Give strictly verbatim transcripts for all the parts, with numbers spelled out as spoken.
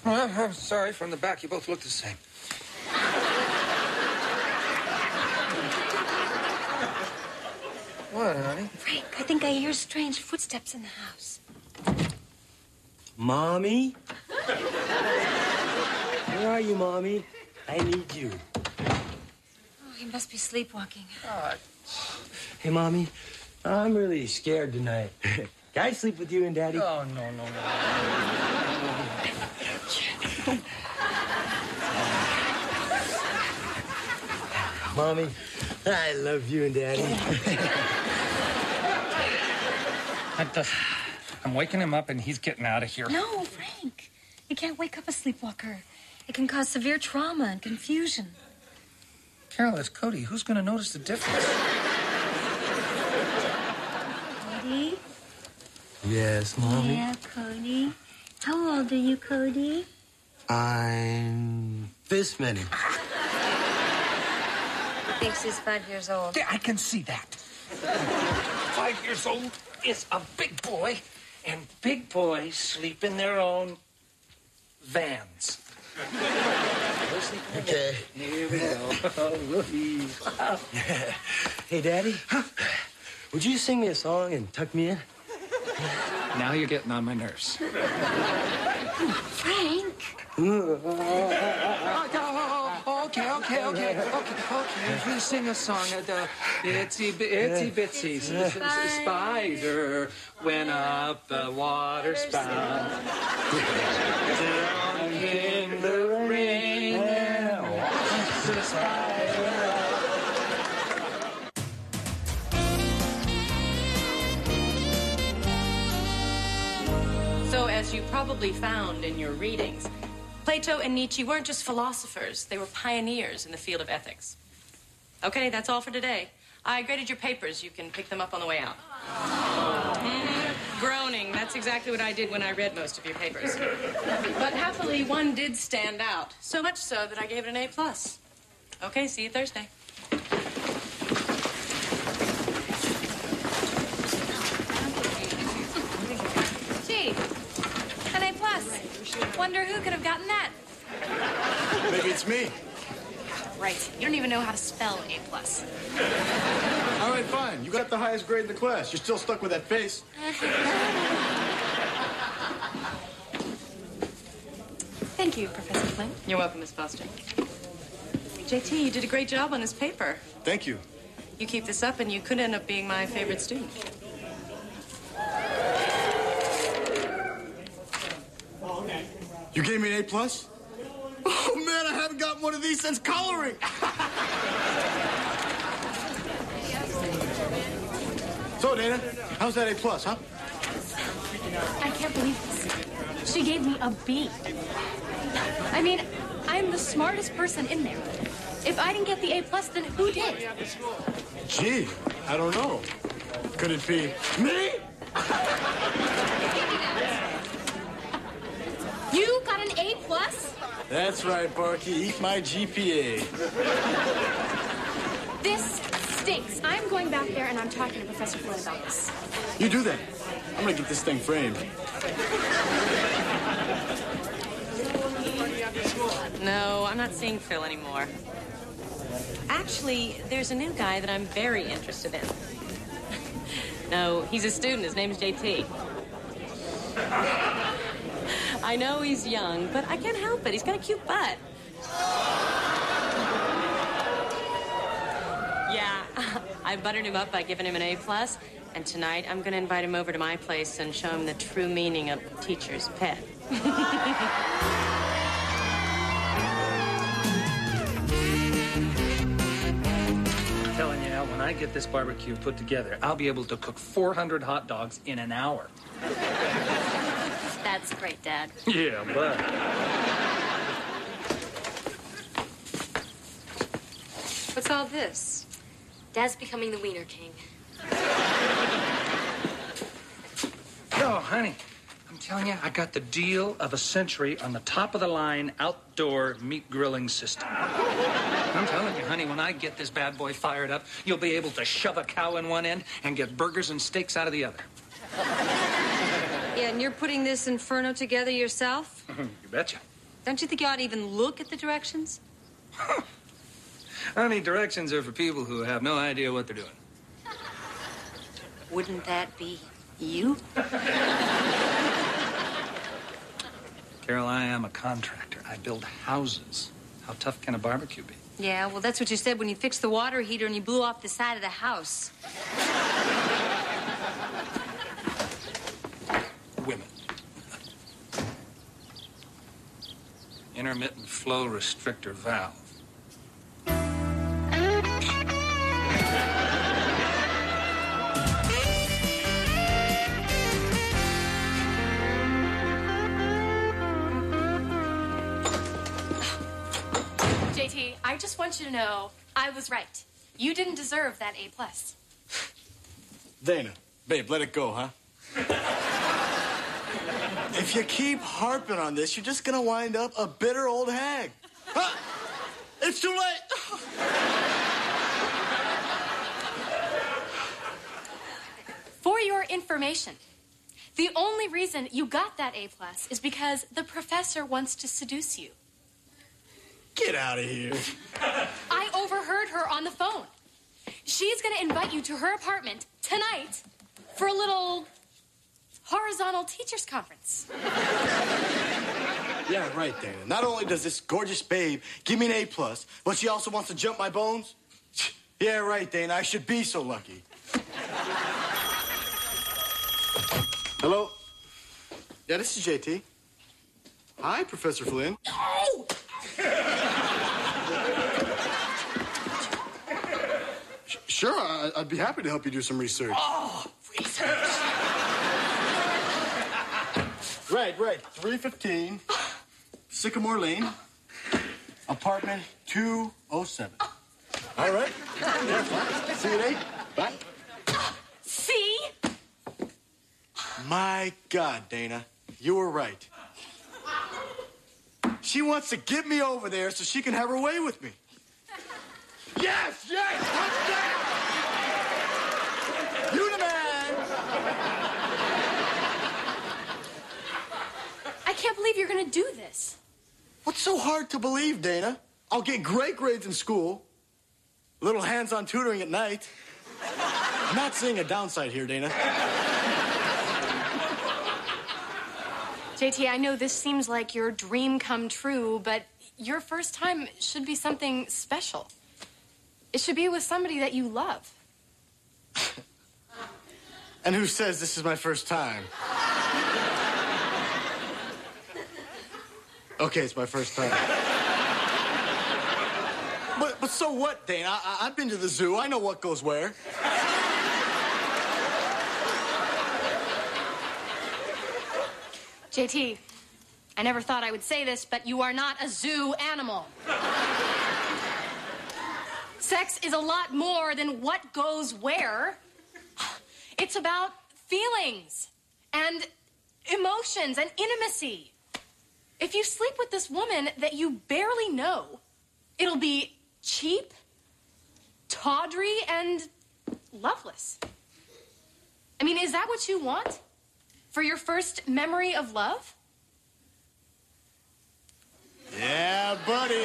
Well, I'm sorry. From the back, you both look the same. What, honey? Frank, I think I hear strange footsteps in the house. Mommy? Where are you, Mommy? I need you. Oh, he must be sleepwalking. Uh, Hey, Mommy, I'm really scared tonight. Can I sleep with you and Daddy? Oh, no, no, no. Mommy, I love you and Daddy. I'm waking him up and he's getting out of here. No, Frank. You can't wake up a sleepwalker. It can cause severe trauma and confusion. Carol, it's Cody. Who's going to notice the difference? Cody? Yes, Mommy? Yeah, Cody. How old are you, Cody? I'm this many. He thinks he's five years old. Yeah, I can see that. Five years old is a big boy, and big boys sleep in their own vans. Okay. Here we go. Hey, Daddy? Huh? Would you sing me a song and tuck me in? Now you're getting on my nerves. Frank! Okay, okay, okay, okay, okay. Please sing a song. Uh, the itsy, itsy bitsies. Spider. Spider went up the water spout. Down in the rain and walks the spider. So, as you probably found in your readings, Plato and Nietzsche weren't just philosophers, they were pioneers in the field of ethics. Okay, that's all for today. I graded your papers. You can pick them up on the way out. Mm-hmm. Groaning. That's exactly what I did when I read most of your papers. But happily, one did stand out. So much so that I gave it an A plus. Okay, see you Thursday. Gee, an A plus. Wonder who could have gotten that. Maybe it's me. Right. You don't even know how to spell A plus. All right, fine. You got the highest grade in the class. You're still stuck with that face. Thank you, Professor Flynn. You're welcome, Miss Foster. J T, you did a great job on this paper. Thank you. You keep this up and you could end up being my favorite student. You gave me an A plus? Oh, man, I haven't gotten one of these since coloring. So, Dana, how's that A plus, huh? I can't believe this. She gave me a B. I mean, I'm the smartest person in there. If I didn't get the A plus, then who did? Gee, I don't know. Could it be me? You got an A plus? That's right, Barky. Eat my G P A. This stinks. I'm going back there and I'm talking to Professor Flynn about this. You do that. I'm gonna get this thing framed. No, I'm not seeing Phil anymore. Actually, there's a new guy that I'm very interested in. No, he's a student. His name's J T. I know he's young, but I can't help it. He's got a cute butt. Yeah, I buttered him up by giving him an A plus, and tonight I'm going to invite him over to my place and show him the true meaning of teacher's pet. I'm telling you, Al, when I get this barbecue put together, I'll be able to cook four hundred hot dogs in an hour. That's great, Dad. Yeah, but... What's all this? Dad's becoming the Wiener King. Oh, honey, I'm telling you, I got the deal of a century on the top-of-the-line outdoor meat grilling system. I'm telling you, honey, when I get this bad boy fired up, you'll be able to shove a cow in one end and get burgers and steaks out of the other. Yeah, and you're putting this inferno together yourself? You betcha. Don't you think you ought to even look at the directions? Honey, directions are for people who have no idea what they're doing. Wouldn't that be you? Carol, I am a contractor. I build houses. How tough can a barbecue be? Yeah, well, that's what you said when you fixed the water heater and you blew off the side of the house. Women. Intermittent flow restrictor valve. J T, I just want you to know I was right. You didn't deserve that A plus. Dana, babe, let it go, huh? If you keep harping on this, you're just gonna wind up a bitter old hag. Huh? It's too late. For your information, the only reason you got that A plus is because the professor wants to seduce you. Get out of here. I overheard her on the phone. She's going to invite you to her apartment tonight for a little horizontal teachers conference. Yeah, right, Dana. Not only does this gorgeous babe give me an A plus, but she also wants to jump my bones. Yeah, right, Dana. I should be so lucky. Hello? Yeah, this is J T. Hi, Professor Flynn. Oh! Sure, I, I'd be happy to help you do some research. Oh, research. Right, right. three fifteen, Sycamore Lane, apartment two oh seven. All right. Yeah, fine. See you later. Bye. See? My God, Dana, you were right. She wants to get me over there so she can have her way with me. Yes, yes, touchdown! You the man! I can't believe you're going to do this. What's so hard to believe, Dana? I'll get great grades in school. A little hands-on tutoring at night. I'm not seeing a downside here, Dana. J T, I know this seems like your dream come true, but your first time should be something special. It should be with somebody that you love. And who says this is my first time? Okay, it's my first time. But but so what, Dana? I, I've been to the zoo. I know what goes where. J T, I never thought I would say this, but you are not a zoo animal. Sex is a lot more than what goes where. It's about feelings and emotions and intimacy. If you sleep with this woman that you barely know, it'll be cheap, tawdry, and loveless. I mean, is that what you want for your first memory of love? Yeah, buddy.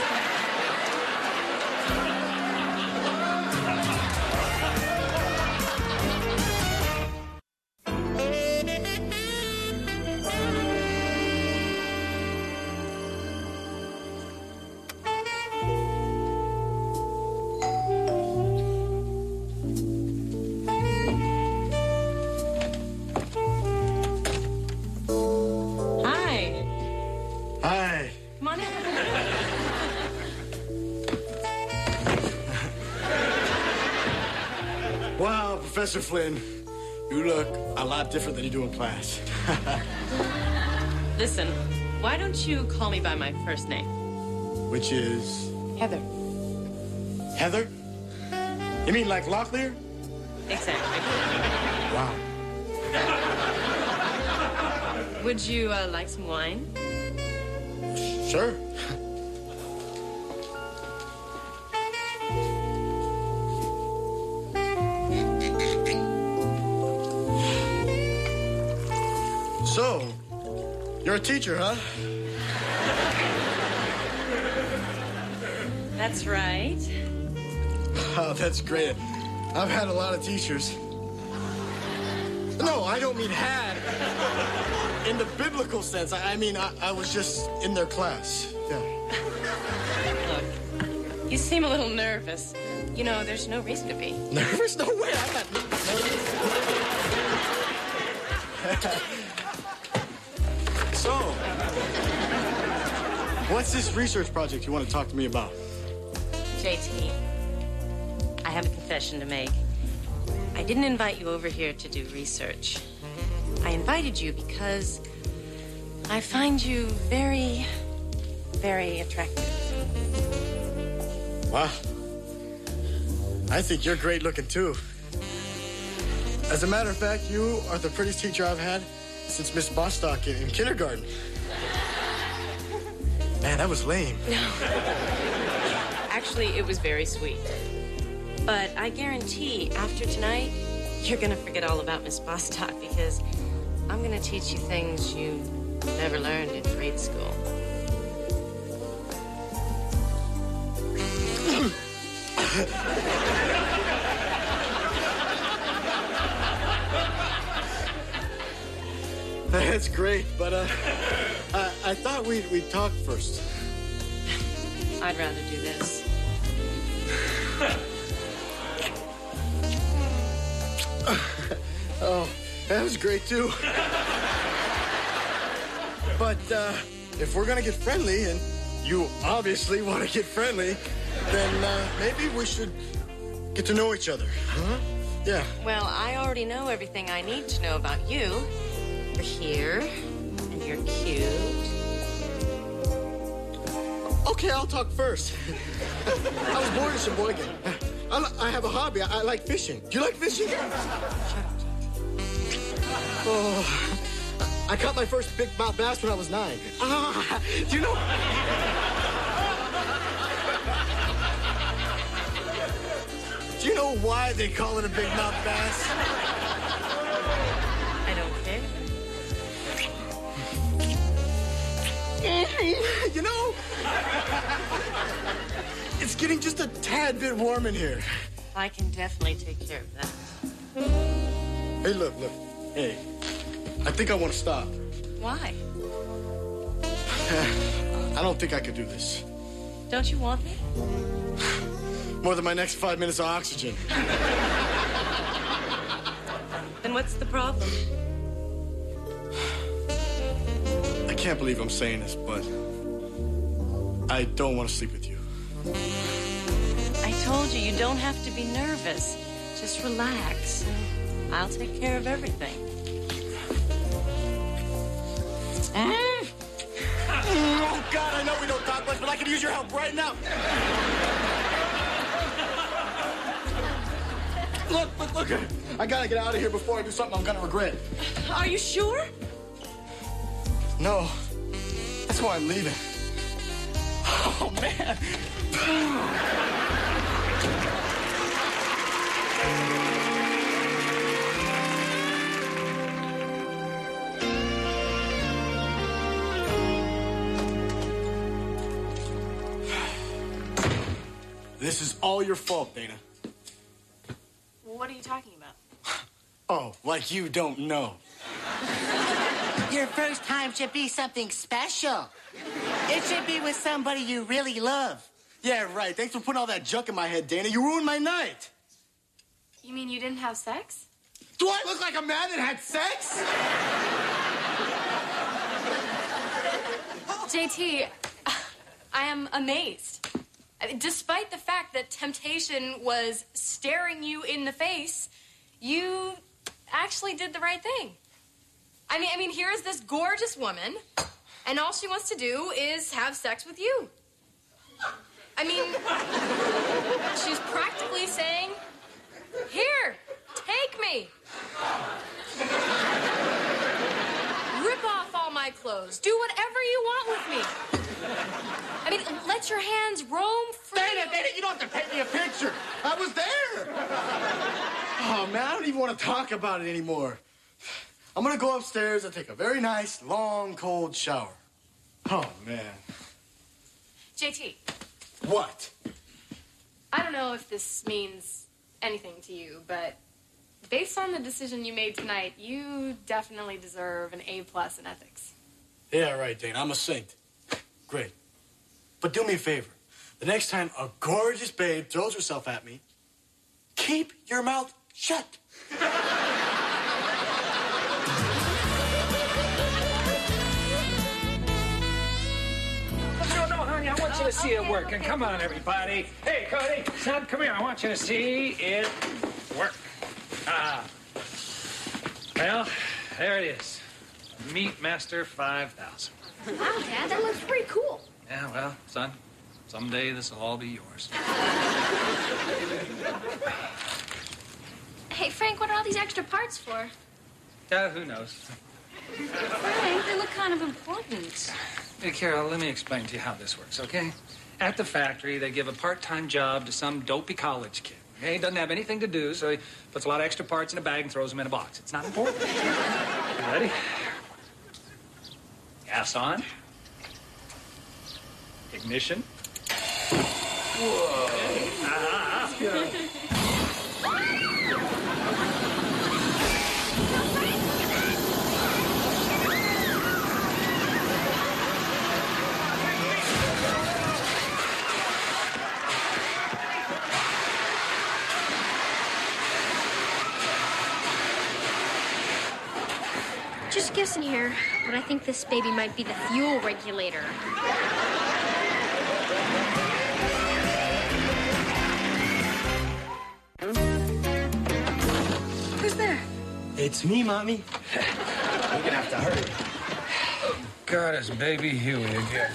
Professor Flynn, you look a lot different than you do in class. Listen, why don't you call me by my first name? Which is? Heather. Heather? You mean like Locklear? Exactly. Wow. Would you uh, like some wine? Sure. So, you're a teacher, huh? That's right. Oh, that's great. I've had a lot of teachers. No, I don't mean had. In the biblical sense. I, I mean, I, I was just in their class. Yeah. Look, you seem a little nervous. You know, there's no reason to be. Nervous? No way. I'm not nervous. So, what's this research project you want to talk to me about? J T, I have a confession to make. I didn't invite you over here to do research. I invited you because I find you very, very attractive. Wow. I think you're great looking, too. As a matter of fact, you are the prettiest teacher I've had since Miss Bostock in, in kindergarten. Man, that was lame. No. Actually, it was very sweet. But I guarantee after tonight, you're going to forget all about Miss Bostock because I'm going to teach you things you never learned in grade school. That's great, but uh, I, I thought we'd, we'd talk first. I'd rather do this. Oh, that was great, too. But uh, if we're gonna get friendly, and you obviously want to get friendly, then uh, maybe we should get to know each other, huh? Yeah. Well, I already know everything I need to know about you. You're here, and you're cute. Okay, I'll talk first. I was born in Sheboygan. I, I have a hobby. I, I like fishing. Do you like fishing? Oh, I caught my first big mouth bass when I was nine. Ah, do you know? Do you know why they call it a big mouth bass? I don't care. You know, it's getting just a tad bit warm in here. I can definitely take care of that. Hey, look, look. Hey, I think I want to stop. Why? I don't think I could do this. Don't you want me? More than my next five minutes of oxygen. Then what's the problem? I can't believe I'm saying this, but I don't want to sleep with you. I told you, you don't have to be nervous. Just relax. I'll take care of everything. Mm. Oh, God, I know we don't talk much, but I could use your help right now. Look, look, look. I gotta get out of here before I do something I'm gonna regret. Are you sure? No. That's why I'm leaving. Oh, man. This is all your fault, Dana. What are you talking about? Oh, like you don't know. Your first time should be something special. It should be with somebody you really love. Yeah, right. Thanks for putting all that junk in my head, Dana. You ruined my night. You mean you didn't have sex? Do I look like a man that had sex? J T, I am amazed. I mean, despite the fact that temptation was staring you in the face, you actually did the right thing. I mean, I mean, here is this gorgeous woman, and all she wants to do is have sex with you. I mean, she's practically saying, here, take me. Rip off all my clothes. Do whatever you want with me. I mean, let your hands roam free. Dana, Dana, you don't have to paint me a picture. I was there. Oh, man, I don't even want to talk about it anymore. I'm going to go upstairs and take a very nice, long, cold shower. Oh, man. J T, What? I don't know if this means anything to you, but based on the decision you made tonight, you definitely deserve an A plus in ethics. Yeah, right, Dane. I'm a saint. Great. But do me a favor. The next time a gorgeous babe throws herself at me, keep your mouth shut. No, no, honey, I want you to see it working. Come on, everybody. Hey, Cody, son, come here. I want you to see it work. Ah. Well, there it is. Meat Master five thousand. Wow, Dad, that looks pretty cool. Yeah, well, son, someday this will all be yours. Hey, Frank, what are all these extra parts for? Yeah, who knows? Frank, they look kind of important. Hey, Carol, let me explain to you how this works, okay? At the factory, they give a part-time job to some dopey college kid. Okay? He doesn't have anything to do, so he puts a lot of extra parts in a bag and throws them in a box. It's not important. You ready? Gas on. Ignition. Whoa. Okay. Ah, yeah. Just guessing here, but I think this baby might be the fuel regulator. Who's there? It's me, Mommy. We're gonna have to hurry. God, it's baby Huey again.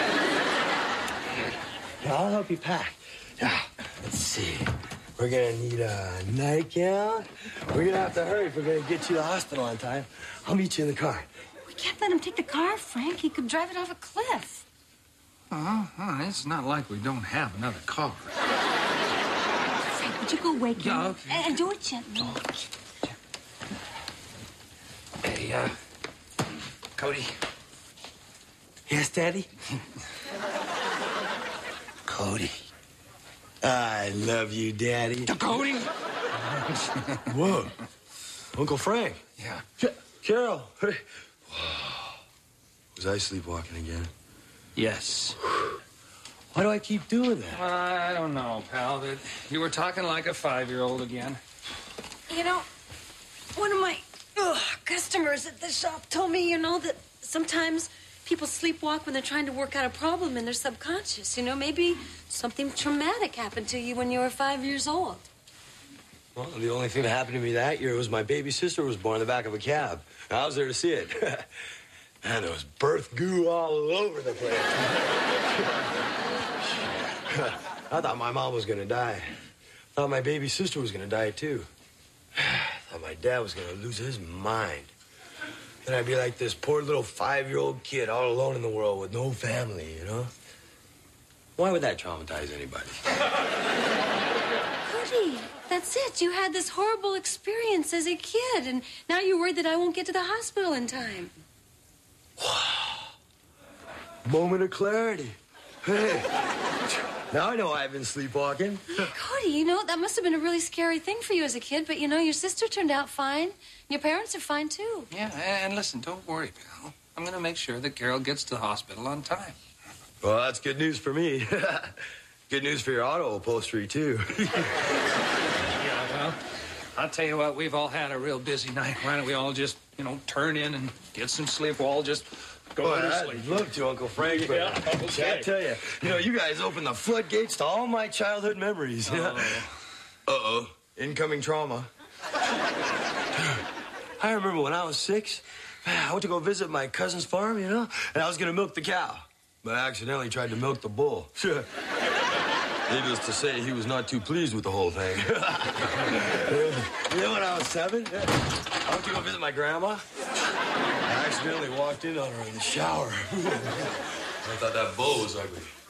Yeah, I'll help you pack. Yeah, let's see. We're gonna need a nightgown. We're gonna have to hurry if we're gonna get you to the hospital on time. I'll meet you in the car. We can't let him take the car, Frank. He could drive it off a cliff. Oh, oh, it's not like we don't have another car. Frank, would you go wake him? Yeah, okay. And, and do it gently. Hey, uh, Cody. Yes, Daddy? Cody. I love you, Daddy. Cody? Whoa. Uncle Frank. Yeah. Ca- Carol. Was I sleepwalking again? Yes. Why do I keep doing that? Well, I don't know, pal. But you were talking like a five-year-old again. You know, one of my ugh, customers at the shop told me, you know, that sometimes people sleepwalk when they're trying to work out a problem in their subconscious. You know, maybe something traumatic happened to you when you were five years old. Well, the only thing that happened to me that year was my baby sister was born in the back of a cab. I was there to see it. Man, there was birth goo all over the place. I thought my mom was gonna die. I thought my baby sister was gonna die, too. I thought my dad was gonna lose his mind. Then I'd be like this poor little five-year-old kid all alone in the world with no family, you know? Why would that traumatize anybody? Cody, that's it. You had this horrible experience as a kid, and now you're worried that I won't get to the hospital in time. Moment of clarity. Hey, now I know I've been sleepwalking. Cody, you know, that must have been a really scary thing for you as a kid, but, you know, your sister turned out fine. Your parents are fine, too. Yeah, and listen, don't worry, pal. I'm going to make sure that Carol gets to the hospital on time. Well, that's good news for me. Good news for your auto upholstery, too. Yeah, well, I'll tell you what, we've all had a real busy night. Why don't we all just, you know, turn in and get some sleep? We'll all just go Boy, to I'd sleep. love to, Uncle Frank. But Yeah, okay. I tell you, you know, you guys opened the floodgates to all my childhood memories. Oh. Uh-oh. Incoming trauma. I remember when I was six, man, I went to go visit my cousin's farm, you know, and I was going to milk the cow, but I accidentally tried to milk the bull. Needless to say, he was not too pleased with the whole thing. You know, when I was seven, I went to go visit my grandma. I accidentally walked in on her in the shower. I thought that bull was ugly.